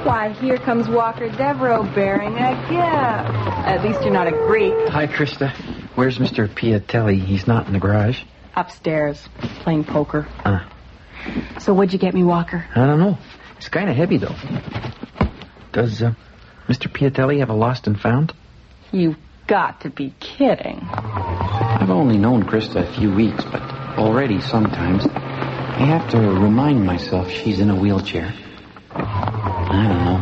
Why, here comes Walker Devereaux bearing a gift. At least you're not a Greek. Hi, Krista. Where's Mr. Piatelli? He's not in the garage. Upstairs, playing poker. So what'd you get me, Walker? I don't know. It's kind of heavy, though. Does Mr. Piatelli have a lost and found? You've got to be kidding. I've only known Krista a few weeks, but already sometimes I have to remind myself she's in a wheelchair. I don't know.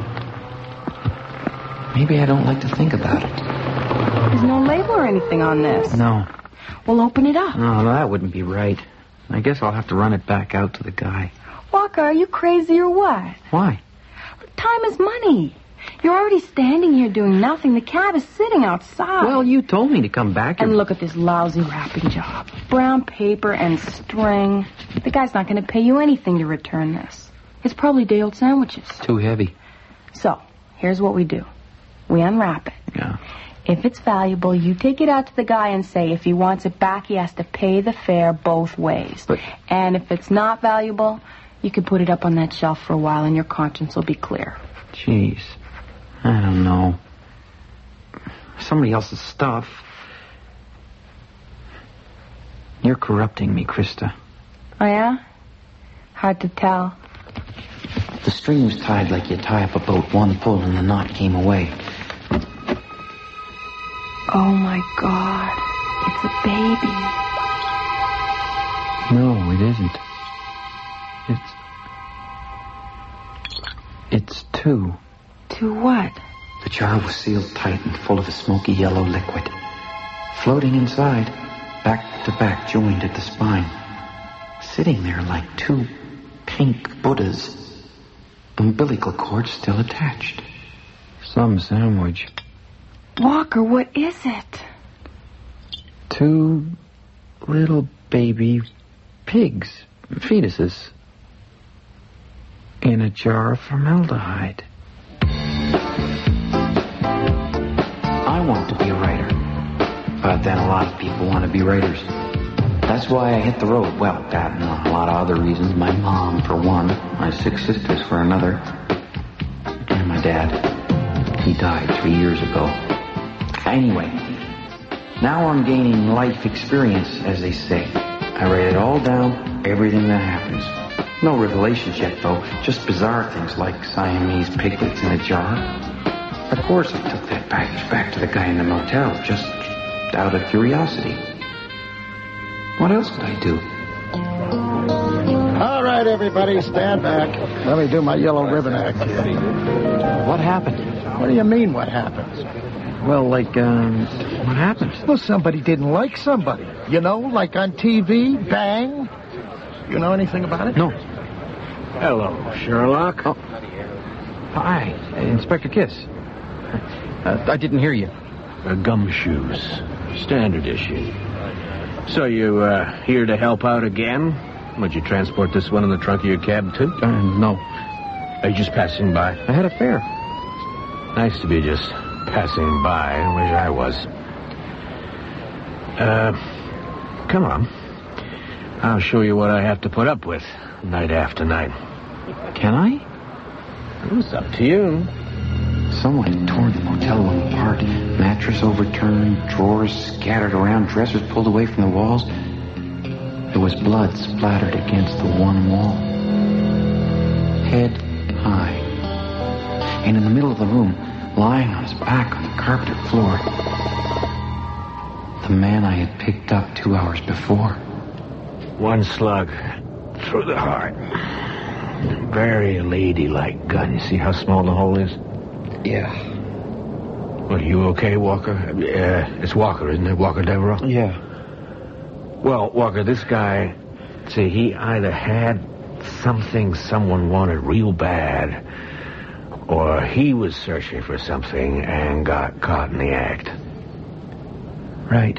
Maybe I don't like to think about it. There's no label or anything on this. No. Well, open it up. No, that wouldn't be right. I guess I'll have to run it back out to the guy. Walker, are you crazy or what? Why? Time is money. You're already standing here doing nothing. The cab is sitting outside. Well, you told me to come back. And look at this lousy wrapping job. Brown paper and string. The guy's not going to pay you anything to return this. It's probably day-old sandwiches. Too heavy. So, here's what we do. We unwrap it. Yeah. If it's valuable, you take it out to the guy and say if he wants it back, he has to pay the fare both ways. But... And if it's not valuable, you can put it up on that shelf for a while and your conscience will be clear. Jeez. I don't know. Somebody else's stuff. You're corrupting me, Krista. Oh, yeah? Hard to tell. The string was tied like you tie up a boat. One pull and the knot came away. Oh, my God. It's a baby. No, it isn't. It's two. Two what? The jar was sealed tight and full of a smoky yellow liquid. Floating inside, back to back, joined at the spine. Sitting there like two pink Buddhas. Umbilical cord still attached. Some sandwich. Walker, what is it? Two little baby pigs, fetuses, in a jar of formaldehyde. I want to be a writer, but then a lot of people want to be writers. That's why I hit the road. Well, that and a lot of other reasons. My mom, for one. My 6 sisters, for another. And my dad. He died 3 years ago. Anyway, now I'm gaining life experience, as they say. I write it all down, everything that happens. No revelations yet, though. Just bizarre things like Siamese piglets in a jar. Of course, I took that package back to the guy in the motel, just out of curiosity. What else could I do? All right, everybody, stand back. Let me do my yellow ribbon act here. What happened? What do you mean, what happens? Well, like, what happened? Well, somebody didn't like somebody. You know, like on TV, bang. You know anything about it? No. Hello, Sherlock. Oh. Hi, Inspector Kiss. I didn't hear you. Gumshoes. Standard issue. So you, here to help out again? Would you transport this one in the trunk of your cab, too? No. Are you just passing by? I had a fare. Nice to be just passing by. I wish I was. Come on. I'll show you what I have to put up with night after night. Can I? It's up to you. Someone had torn the motel room apart. Mattress overturned, drawers scattered around, dressers pulled away from the walls. There was blood splattered against the one wall. Head high. And in the middle of the room, lying on his back on the carpeted floor, the man I had picked up 2 hours before. One slug through the heart. Very ladylike gun. You see how small the hole is? Yeah. Well, you okay, Walker? It's Walker, isn't it? Walker Devereaux? Yeah. Well, Walker, this guy, see, he either had something someone wanted real bad, or he was searching for something and got caught in the act. Right.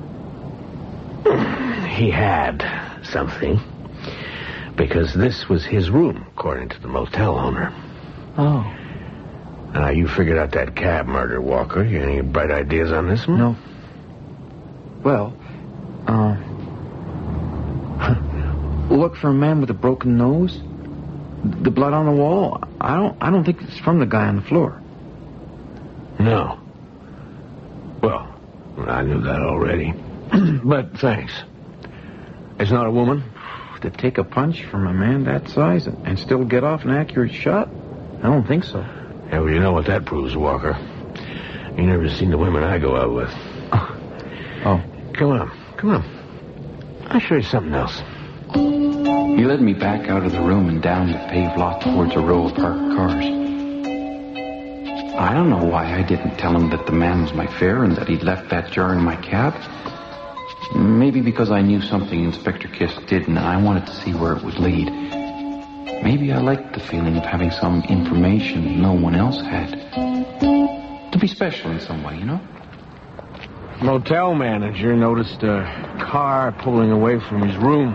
He had something, because this was his room, according to the motel owner. Oh. Now, you figured out that cab murder, Walker. You any bright ideas on this one? No. Well, look for a man with a broken nose. The blood on the wall, I don't think it's from the guy on the floor. No. Well, I knew that already. But thanks. It's not a woman? To take a punch from a man that size and still get off an accurate shot? I don't think so. Yeah, well, you know what that proves, Walker. You never seen the women I go out with. Oh. Come on. I'll show you something else. He led me back out of the room and down the paved lot towards a row of parked cars. I don't know why I didn't tell him that the man was my fare and that he'd left that jar in my cab. Maybe because I knew something Inspector Kiss did and I wanted to see where it would lead. Maybe I liked the feeling of having some information no one else had. To be special in some way, you know? Motel manager noticed a car pulling away from his room.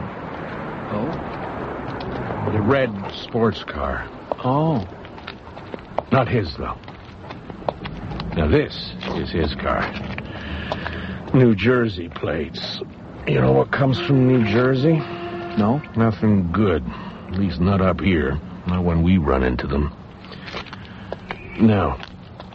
Oh? The red sports car. Oh. Not his, though. Now, this is his car. New Jersey plates. You know what comes from New Jersey? No? Nothing good. At least not up here. Not when we run into them. Now,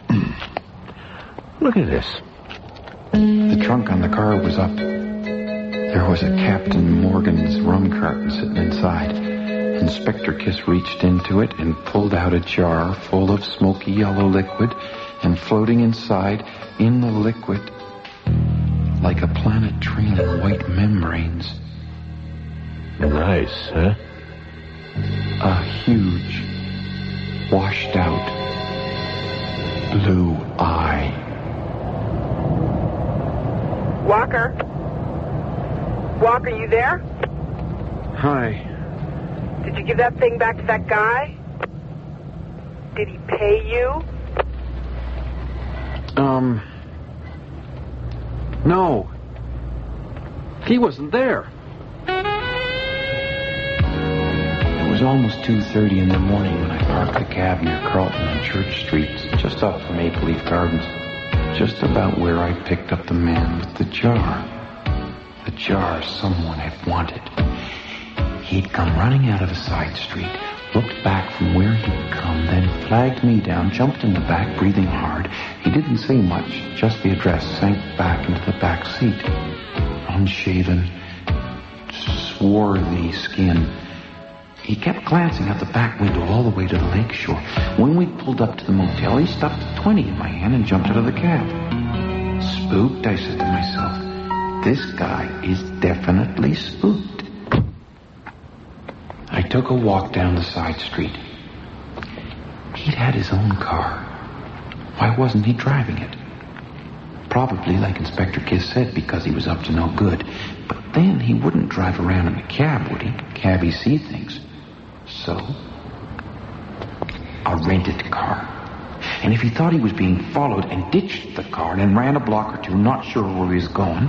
look at this. The trunk on the car was up. There was a Captain Morgan's rum carton sitting inside. Inspector Kiss reached into it and pulled out a jar full of smoky yellow liquid, and floating inside, in the liquid, like a planet train of white membranes. Nice, huh? A huge, washed out, blue eye. Walker? Walker, you there? Hi. Did you give that thing back to that guy? Did he pay you? No. He wasn't there. It was almost 2:30 in the morning when I parked the cab near Carlton and Church Streets, just up from Maple Leaf Gardens, just about where I picked up the man with the jar. The jar someone had wanted. He'd come running out of a side street, looked back from where he'd come, then flagged me down, jumped in the back, breathing hard. He didn't say much, just the address, sank back into the back seat. Unshaven, swarthy skin. He kept glancing out the back window all the way to the lake shore. When we pulled up to the motel, he stuffed a 20 in my hand and jumped out of the cab. Spooked, I said to myself. This guy is definitely spooked. I took a walk down the side street. He'd had his own car. Why wasn't he driving it? Probably, like Inspector Kiss said, because he was up to no good. But then he wouldn't drive around in a cab, would he? Cabbies see things. So, a rented car. And if he thought he was being followed and ditched the car and then ran a block or two, not sure where he was going,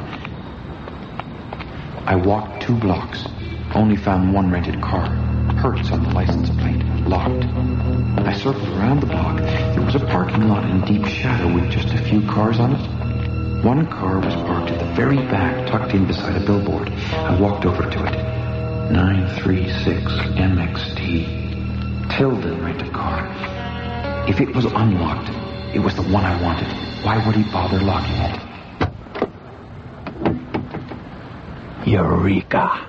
I walked 2 blocks. Only found one rented car. Hertz on the license plate. Locked. I circled around the block. There was a parking lot in deep shadow with just a few cars on it. One car was parked at the very back, tucked in beside a billboard. I walked over to it. 936 MXT. Tilden rent-a-car. If it was unlocked, it was the one I wanted. Why would he bother locking it? Eureka.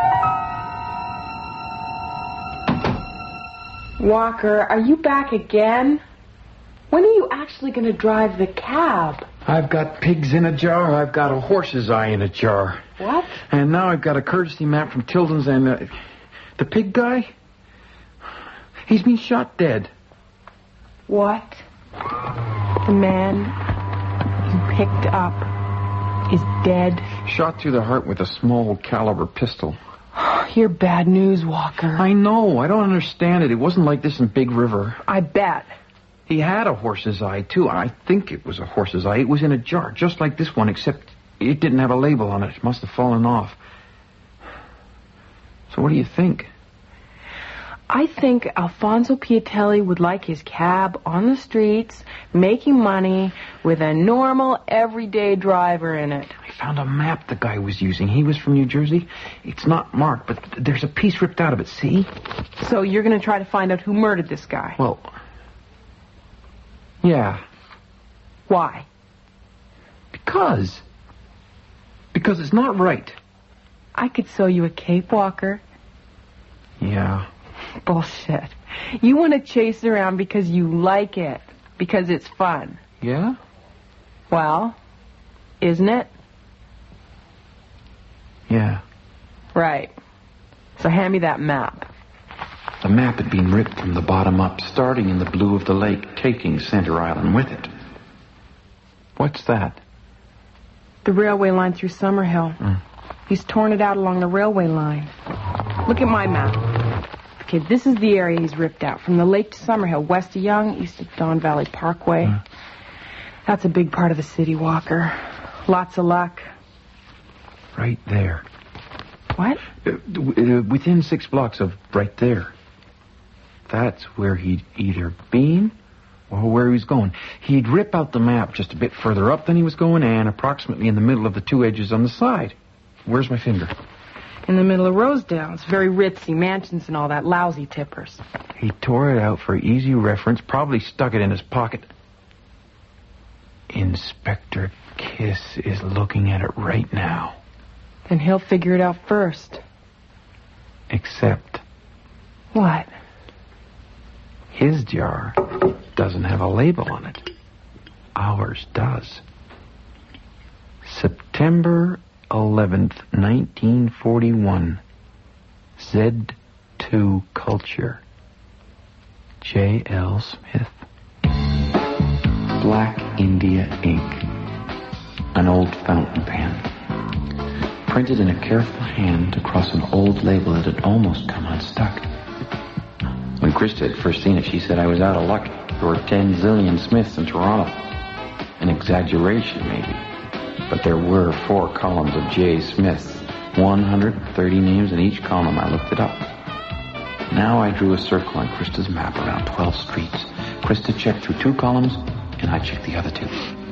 Walker, are you back again? When are you actually going to drive the cab? I've got pigs in a jar. I've got a horse's eye in a jar. What? And now I've got a courtesy map from Tilden's and the pig guy. He's been shot dead. What? The man you picked up is dead? Shot through the heart with a small caliber pistol. You're bad news, Walker. I know. I don't understand it. It wasn't like this in Big River. I bet. He had a horse's eye, too. I think it was a horse's eye. It was in a jar, just like this one, except it didn't have a label on it. It must have fallen off. So what do you think? I think Alfonso Piatelli would like his cab on the streets, making money, with a normal, everyday driver in it. I found a map the guy was using. He was from New Jersey. It's not marked, but there's a piece ripped out of it, see? So you're going to try to find out who murdered this guy? Well, yeah. Why? Because it's not right. I could sew you a cape, Walker. Yeah. Bullshit. You want to chase around because you like it. Because it's fun. Yeah? Well, isn't it? Yeah. Right. So hand me that map. The map had been ripped from the bottom up, starting in the blue of the lake, taking Center Island with it. What's that? The railway line through Summerhill. He's torn it out along the railway line. Look at my map. Okay, this is the area he's ripped out. From the lake to Summerhill, west of Young, east of Don Valley Parkway. That's a big part of the city, Walker. Lots of luck. Right there. What? Within 6 blocks of right there. That's where he'd either been or where he was going. He'd rip out the map just a bit further up than he was going and approximately in the middle of the 2 edges on the side. Where's my finger? In the middle of Rosedale. It's very ritzy, mansions and all that, lousy tippers. He tore it out for easy reference, probably stuck it in his pocket. Inspector Kiss is looking at it right now. Then he'll figure it out first. Except What? his jar doesn't have a label on it. Ours does. September 11th, 1941. Z2 Culture. J.L. Smith. Black India ink. An old fountain pen. Printed in a careful hand across an old label that had almost come unstuck. When Krista had first seen it, she said I was out of luck. There were 10 zillion Smiths in Toronto. An exaggeration, maybe. But there were 4 columns of J. Smiths. 130 names in each column. I looked it up. Now I drew a circle on Krista's map around 12 streets. Krista checked through 2 columns, and I checked the other 2.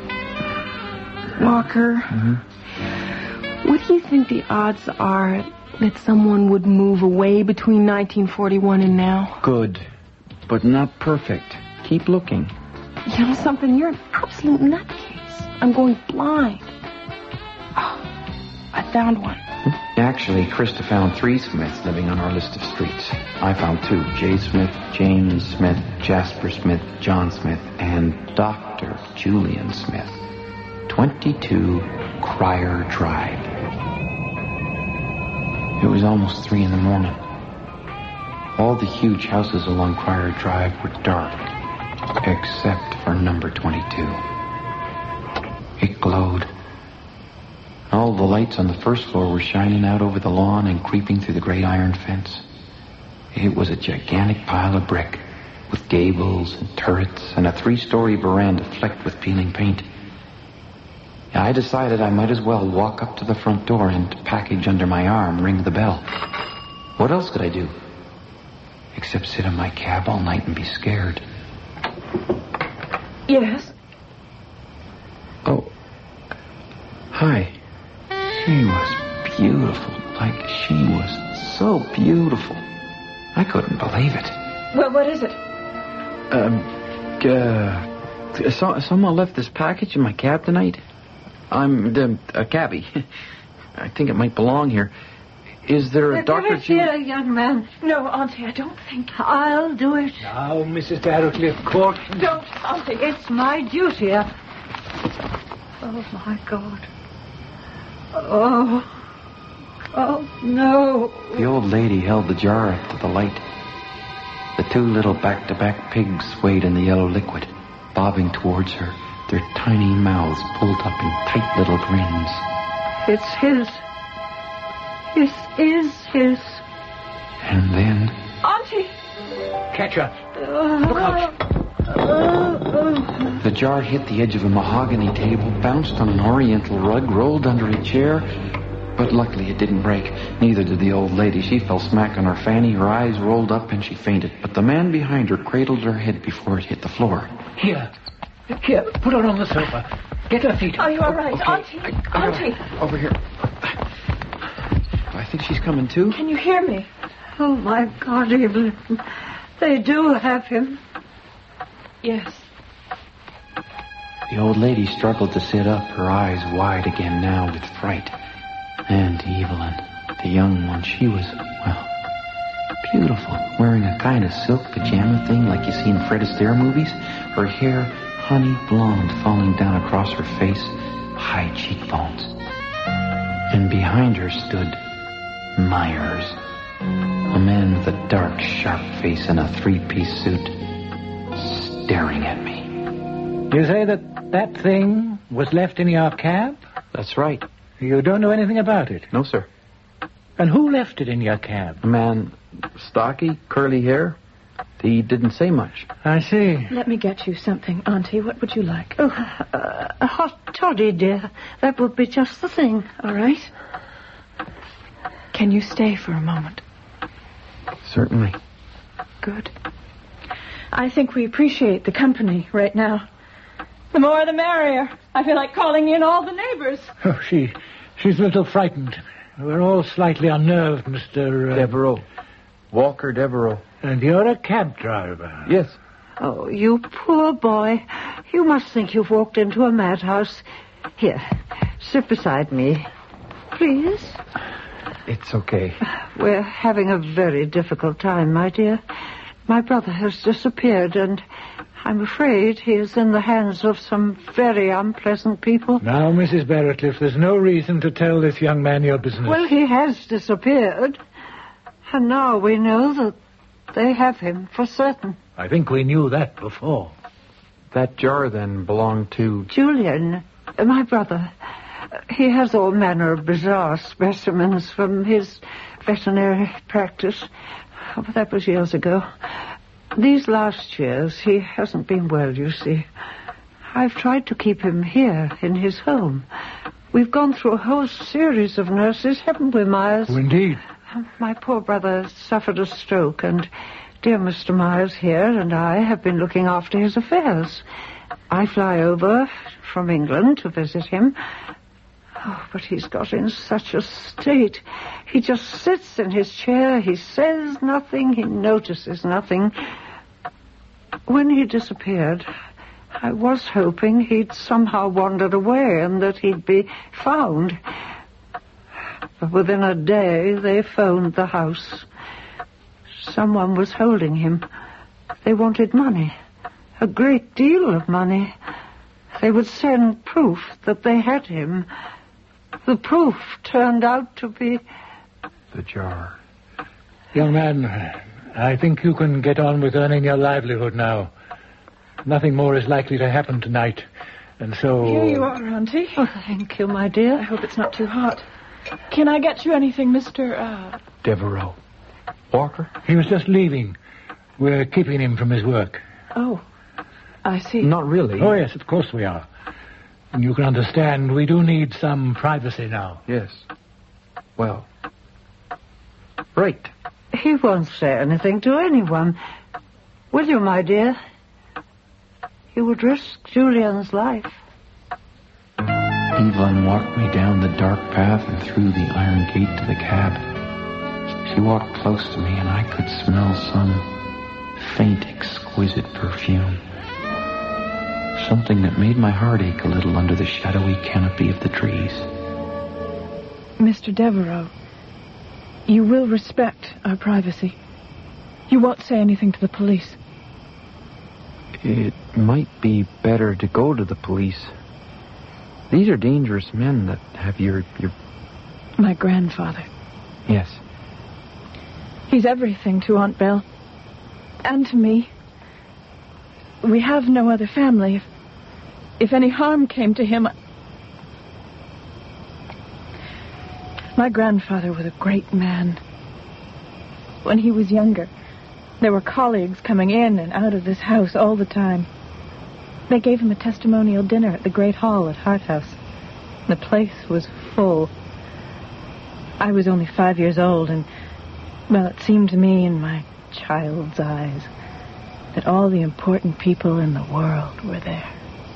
Walker, what do you think the odds are that someone would move away between 1941 and now? Good, but not perfect. Keep looking. You know something? You're an absolute nutcase. I'm going blind. Oh, I found one. Actually, Krista found 3 Smiths living on our list of streets. I found 2. J. Smith, James Smith, Jasper Smith, John Smith, and Dr. Julian Smith. 22 Crier Drive. It was almost 3 in the morning. All the huge houses along Crier Drive were dark, except for number 22. It glowed. All the lights on the first floor were shining out over the lawn and creeping through the great iron fence. It was a gigantic pile of brick, with gables and turrets and a 3-story veranda flecked with peeling paint. I decided I might as well walk up to the front door and, package under my arm, ring the bell. What else could I do? Except sit in my cab all night and be scared. Yes? Oh. Hi. She was beautiful. Like, she was so beautiful. I couldn't believe it. Well, what is it? Someone left this package in my cab tonight. I'm a cabbie. I think it might belong here. Is there a Dr. Here, young man. No, Auntie, I don't think. I'll do it. Now, Mrs. Arrowcliffe Court. Don't, Auntie. It's my duty. Oh, my God. Oh, no. The old lady held the jar up to the light. The 2 little back-to-back pigs swayed in the yellow liquid, bobbing towards her, their tiny mouths pulled up in tight little grins. It's his. This is his. And then... Auntie! Catch her. Look out. The jar hit the edge of a mahogany table, bounced on an oriental rug, rolled under a chair, But luckily it didn't break. Neither did the old lady. She fell smack on her fanny, her eyes rolled up, and she fainted. But the man behind her cradled her head before it hit the floor. Here, put her on the sofa. Get her feet. Are you all right? Okay. Auntie! Over here. I think she's coming too. Can you hear me? Oh, my God, Evelyn. They do have him. Yes. The old lady struggled to sit up, her eyes wide again now with fright. And Evelyn, the young one, she was, well, beautiful, wearing a kind of silk pajama thing like you see in Fred Astaire movies. Her hair, honey blonde, falling down across her face, high cheekbones. And behind her stood Myers, a man with a dark, sharp face and a three-piece suit, staring at me. You say that thing was left in your cab? That's right. You don't know anything about it? No, sir. And who left it in your cab? A man, stocky, curly hair. He didn't say much. I see. Let me get you something, Auntie. What would you like? Oh, a hot toddy, dear. That would be just the thing. All right. Can you stay for a moment? Certainly. Good. I think we appreciate the company right now. The more the merrier. I feel like calling in all the neighbors. Oh, she's a little frightened. We're all slightly unnerved, Mr. Devereaux. Walker Devereaux. And you're a cab driver. Yes. Oh, you poor boy. You must think you've walked into a madhouse. Here, sit beside me. Please. It's okay. We're having a very difficult time, my dear. My brother has disappeared, and I'm afraid he is in the hands of some very unpleasant people. Now, Mrs. Barrowcliff, there's no reason to tell this young man your business. Well, he has disappeared. And now we know that they have him for certain. I think we knew that before. That jar, then, belonged to... Julian, my brother. He has all manner of bizarre specimens from his veterinary practice. Oh, but that was years ago. These last years, he hasn't been well, you see. I've tried to keep him here in his home. We've gone through a whole series of nurses, haven't we, Myers? Oh, indeed. My poor brother suffered a stroke, and dear Mr. Myers here and I have been looking after his affairs. I fly over from England to visit him. Oh, but he's got in such a state. He just sits in his chair. He says nothing. He notices nothing. When he disappeared, I was hoping he'd somehow wandered away and that he'd be found. But within a day, they phoned the house. Someone was holding him. They wanted money. A great deal of money. They would send proof that they had him. The proof turned out to be... the jar. Young man, I think you can get on with earning your livelihood now. Nothing more is likely to happen tonight. And so... Here you are, Auntie. Oh, thank you, my dear. I hope it's not too hot. Can I get you anything, Mr. Devereaux. Walker? He was just leaving. We're keeping him from his work. Oh, I see. Not really. Oh, yes, of course we are. And you can understand, we do need some privacy now. Yes. Well. Right. He won't say anything to anyone. Will you, my dear? He would risk Julian's life. Evelyn walked me down the dark path and through the iron gate to the cab. She walked close to me, and I could smell some faint, exquisite perfume. Something that made my heart ache a little under the shadowy canopy of the trees. Mr. Devereaux, you will respect our privacy. You won't say anything to the police. It might be better to go to the police. These are dangerous men that have your... My grandfather. Yes. He's everything to Aunt Belle. And to me. We have no other family. If any harm came to him... My grandfather was a great man. When he was younger, there were colleagues coming in and out of this house all the time. They gave him a testimonial dinner at the Great Hall at Hart House. The place was full. I was only 5 years old, and, well, it seemed to me in my child's eyes that all the important people in the world were there.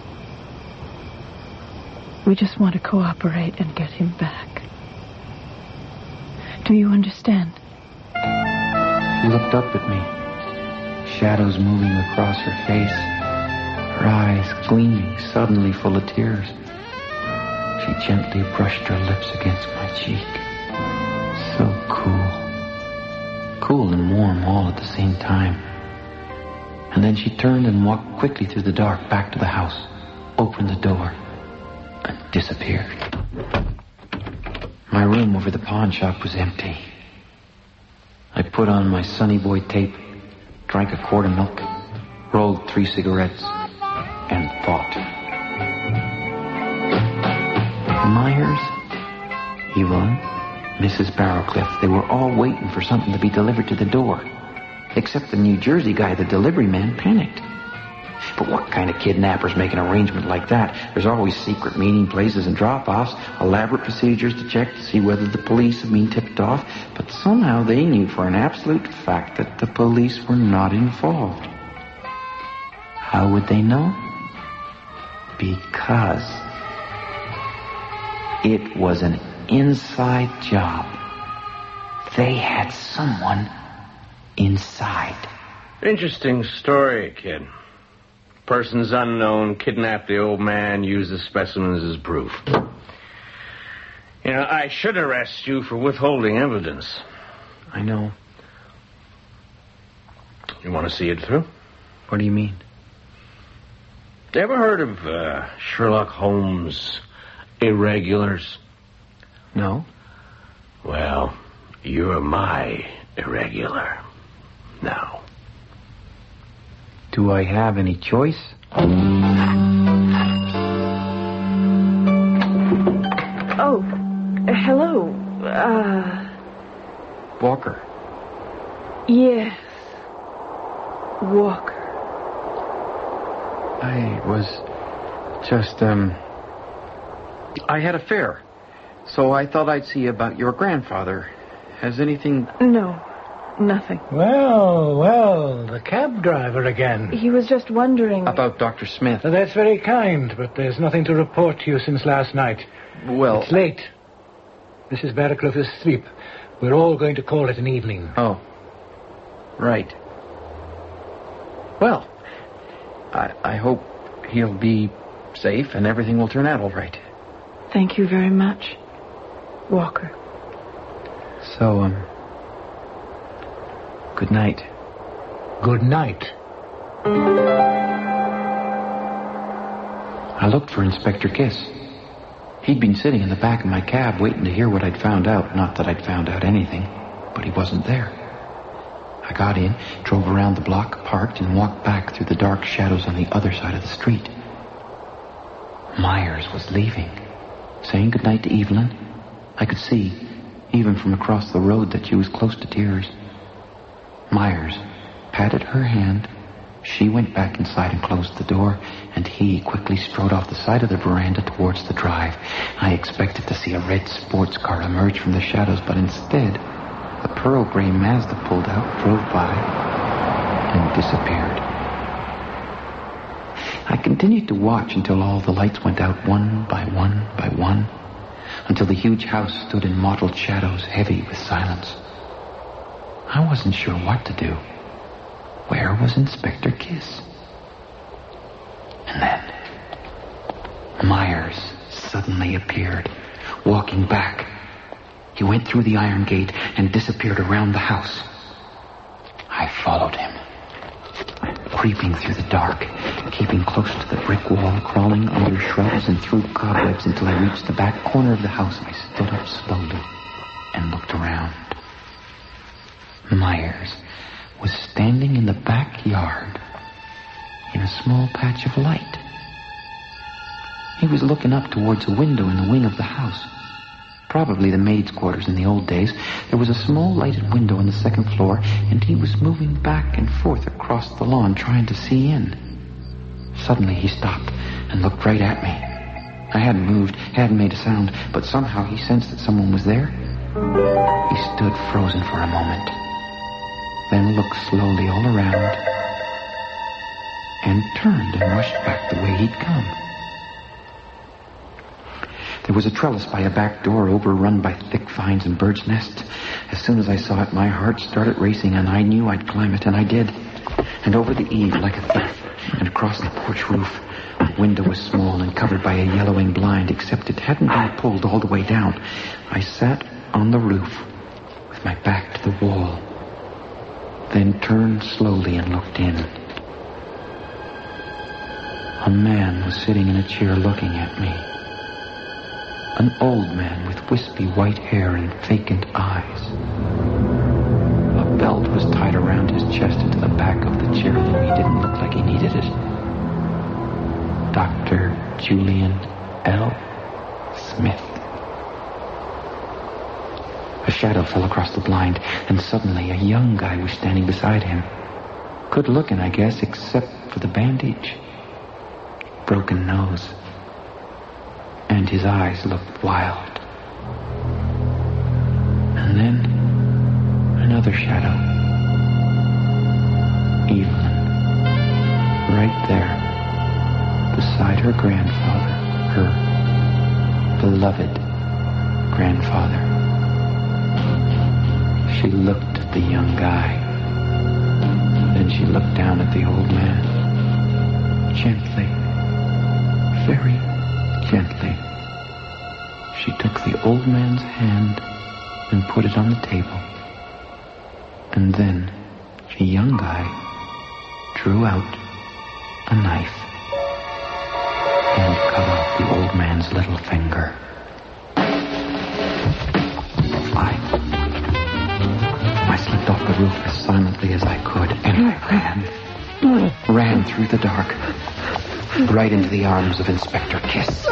We just want to cooperate and get him back. Do you understand? She looked up at me, shadows moving across her face, her eyes gleaming, suddenly full of tears. She gently brushed her lips against my cheek. So cool. Cool and warm all at the same time. And then she turned and walked quickly through the dark back to the house, opened the door, and disappeared. My room over the pawn shop was empty. I put on my Sonny Boy tape, drank a quart of milk, rolled 3 cigarettes, and thought. Myers, Yvonne, Mrs. Barrowcliff, they were all waiting for something to be delivered to the door. Except the New Jersey guy, the delivery man, panicked. But what kind of kidnappers make an arrangement like that? There's always secret meeting places and drop-offs, elaborate procedures to check to see whether the police have been tipped off. But somehow they knew for an absolute fact that the police were not involved. How would they know? Because it was an inside job. They had someone inside. Interesting story, kid. Persons unknown kidnapped the old man, used the specimens as proof. You know, I should arrest you for withholding evidence. I know. You want to see it through? What do you mean? Ever heard of Sherlock Holmes' irregulars? No. Well, you're my irregular. Now. Do I have any choice? Oh, hello. Walker. Yes. Walker. I was just, I had a fare, so I thought I'd see about your grandfather. Has anything... No, nothing. Well, the cab driver again. He was just wondering... About Dr. Smith. That's very kind, but there's nothing to report to you since last night. Well... It's late. Mrs. Barrowcliff is asleep. We're all going to call it an evening. Oh. Right. Well, I hope he'll be safe and everything will turn out all right. Thank you very much, Walker. So, good night. Good night. I looked for Inspector Kiss. He'd been sitting in the back of my cab waiting to hear what I'd found out. Not that I'd found out anything, but he wasn't there. I got in, drove around the block, parked, and walked back through the dark shadows on the other side of the street. Myers was leaving, saying goodnight to Evelyn. I could see, even from across the road, that she was close to tears. Myers patted her hand. She went back inside and closed the door, and he quickly strode off the side of the veranda towards the drive. I expected to see a red sports car emerge from the shadows, but instead, a pearl gray Mazda pulled out, drove by, and disappeared. I continued to watch until all the lights went out one by one by one, until the huge house stood in mottled shadows, heavy with silence. I wasn't sure what to do. Where was Inspector Kiss? And then Myers suddenly appeared, walking back. He went through the iron gate and disappeared around the house. I followed him, creeping through the dark, keeping close to the brick wall, crawling under shrubs and through cobwebs until I reached the back corner of the house. I stood up slowly and looked around. Myers was standing in the backyard in a small patch of light. He was looking up towards a window in the wing of the house. Probably the maid's quarters in the old days. There was a small lighted window on the second floor, and he was moving back and forth across the lawn, trying to see in. Suddenly he stopped and looked right at me. I hadn't moved, hadn't made a sound, but somehow he sensed that someone was there. He stood frozen for a moment, then looked slowly all around, and turned and rushed back the way he'd come. There was a trellis by a back door overrun by thick vines and birds' nests. As soon as I saw it, my heart started racing, and I knew I'd climb it, and I did. And over the eave like a thief, and across the porch roof. The window was small and covered by a yellowing blind, except it hadn't been pulled all the way down. I sat on the roof with my back to the wall, then turned slowly and looked in. A man was sitting in a chair looking at me. An old man with wispy white hair and vacant eyes. A belt was tied around his chest and to the back of the chair, though he didn't look like he needed it. Dr. Julian L. Smith. A shadow fell across the blind, and suddenly a young guy was standing beside him. Good looking, I guess, except for the bandage. Broken nose. And his eyes looked wild. And then another shadow. Evelyn. Right there. Beside her grandfather. Her beloved grandfather. She looked at the young guy. Then she looked down at the old man. Gently. Very gently. She took the old man's hand and put it on the table. And then the young guy drew out a knife and cut off the old man's little finger. I slipped off the roof as silently as I could, and I ran through the dark, right into the arms of Inspector Kiss.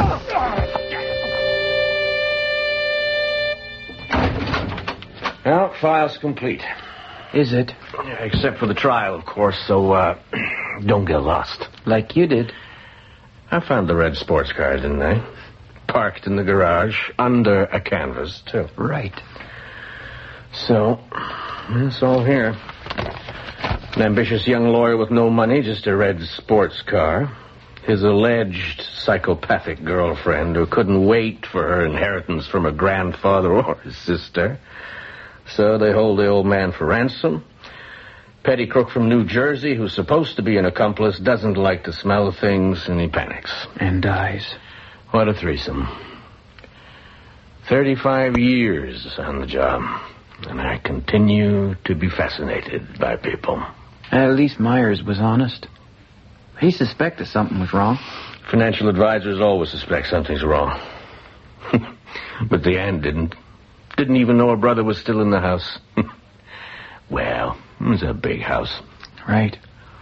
Well, file's complete. Is it? Yeah, except for the trial, of course, so don't get lost. Like you did. I found the red sports car, didn't I? Parked in the garage, under a canvas, too. Right. So, it's all here. An ambitious young lawyer with no money, just a red sports car. His alleged psychopathic girlfriend who couldn't wait for her inheritance from her grandfather or his sister. So they hold the old man for ransom. Petty crook from New Jersey who's supposed to be an accomplice, doesn't like the smell of things, and he panics. And dies. What a threesome. 35 years on the job. And I continue to be fascinated by people. At least Myers was honest. He suspected something was wrong. Financial advisors always suspect something's wrong. But the Ann didn't. Didn't even know her brother was still in the house. Well, it was a big house. Right.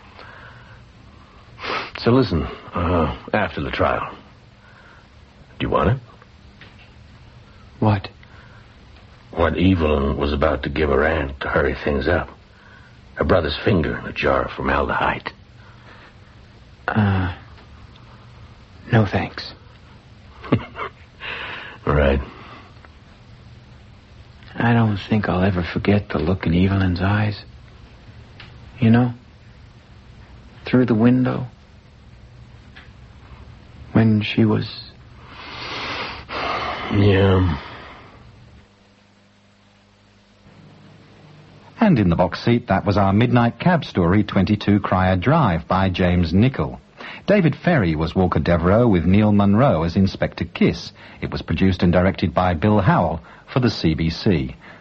So listen, after the trial. Do you want it? What? What Evelyn was about to give her aunt to hurry things up. Her brother's finger in a jar of formaldehyde. No thanks. Right. I don't think I'll ever forget the look in Evelyn's eyes. You know? Through the window. When she was... Yeah. And in the box seat, that was our Midnight Cab story, 22 Crier Drive, by James Nichol. David Ferry was Walker Devereux with Neil Munro as Inspector Kiss. It was produced and directed by Bill Howell for the CBC.